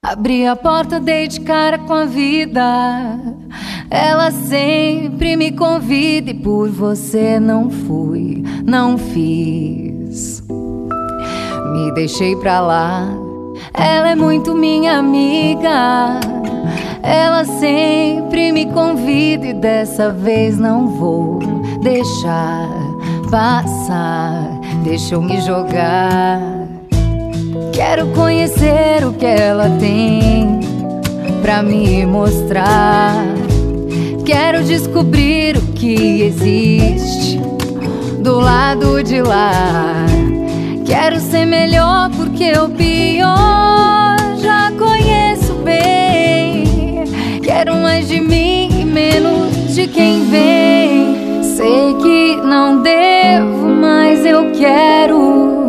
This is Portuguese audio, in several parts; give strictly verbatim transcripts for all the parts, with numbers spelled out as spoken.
Abri a porta, dei de cara com a vida. Ela sempre me convida e por você não fui, não fiz. Me deixei pra lá. Ela é muito minha amiga. Ela sempre me convida e dessa vez não vou deixar passar. Deixa eu me jogar. Quero conhecer o que ela tem pra me mostrar. Quero descobrir o que existe do lado de lá. Quero ser melhor porque o pior já conheço bem. Quero mais de mim e menos de quem vem. Sei que não devo, mas eu quero.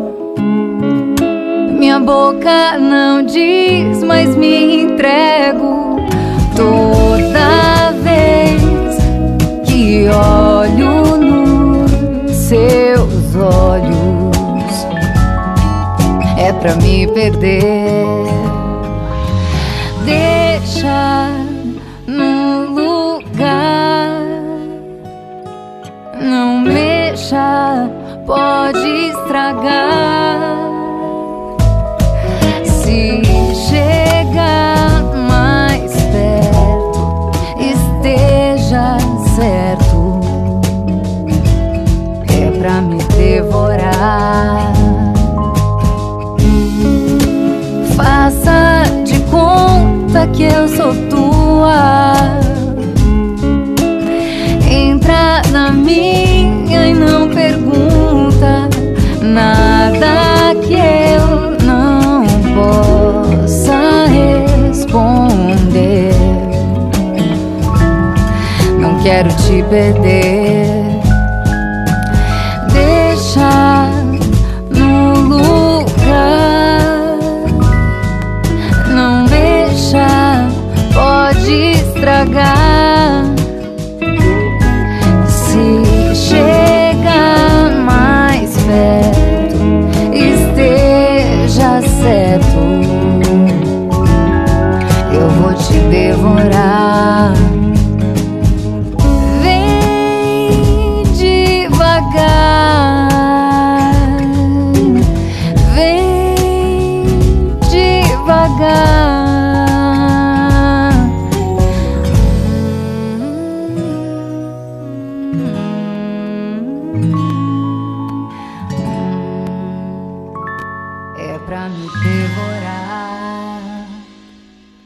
Minha boca não diz, mas me entrego. Toda vez que olho nos seus olhos é pra me perder. Deixa no lugar, não mexa, pode estragar. Se chegar mais perto, esteja certo, é pra me devorar. Faça de conta que eu sou tua. Entra na minha e não pergunta nada que eu não possa responder. Não quero te perder.